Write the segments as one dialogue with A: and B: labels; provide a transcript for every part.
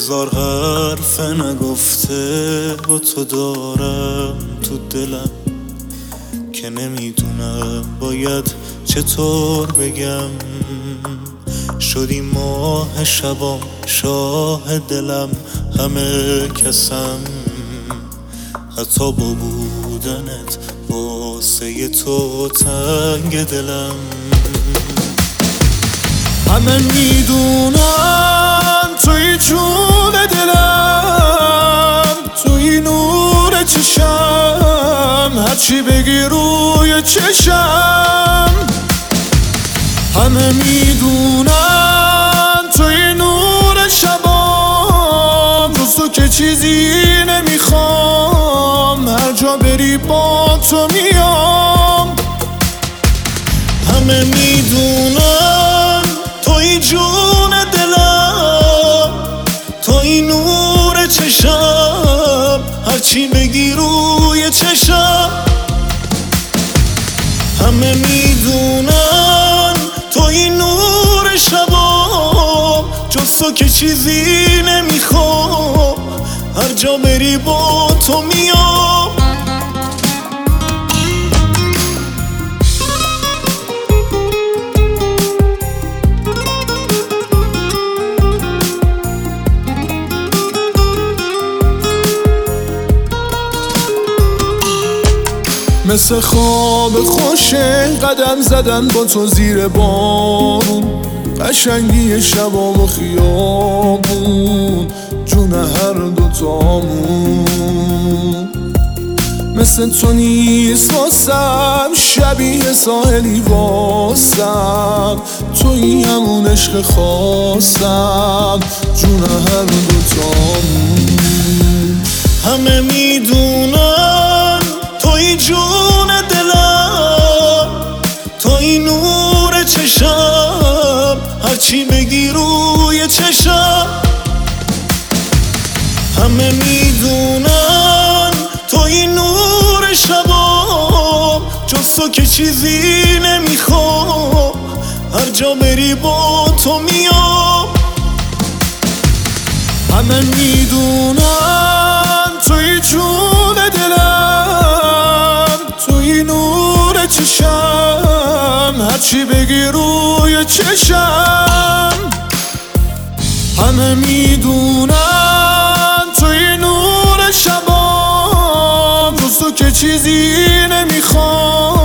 A: هزار حرف نگفته با تو دارم تو دلم که نمیدونم باید چطور بگم. شدی ماه شبام، شاه دلم، همه کسم، حتی با بودنت واسه تو تنگ دلم. همه میدونن توی جون دلم، توی نور چشم، هرچی بگی روی چشم. همه میدونن توی نور شبام، جز تو که چیزی نمیخوام، هر جا بری با تو میام. همه میدونن توی جون دلم، توی نور چشم، هرچی بگی روی چشم. همه میدونن توی نور شبام، جز تو که چیزی نمیخوام، هر جا بری با تو میام. مثل خواب خوشه قدم زدن با تو زیر بارون، قشنگی شبام و خیابون، جون هر دوتامون. مثل تو نیست واسم شبیه ساحلی واسم، توی همون عشق خواستم، جون هر دوتامون. همه میدونن توی جون دلم، توی نور چشم، هرچی بگی روی چشم. همه میدونن توی نور شبام، جز تو که چیزی نمیخوام، هر جا بری با تو میام. همه میدونن توی جون دلم، توی نور چشم، هرچی بگی روی چشم. همه میدونن توی نور شبام، جز تو که چیزی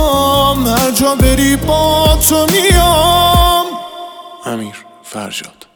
A: نمیخوام، هر جا بری با تو میام.
B: امیر فرجاد.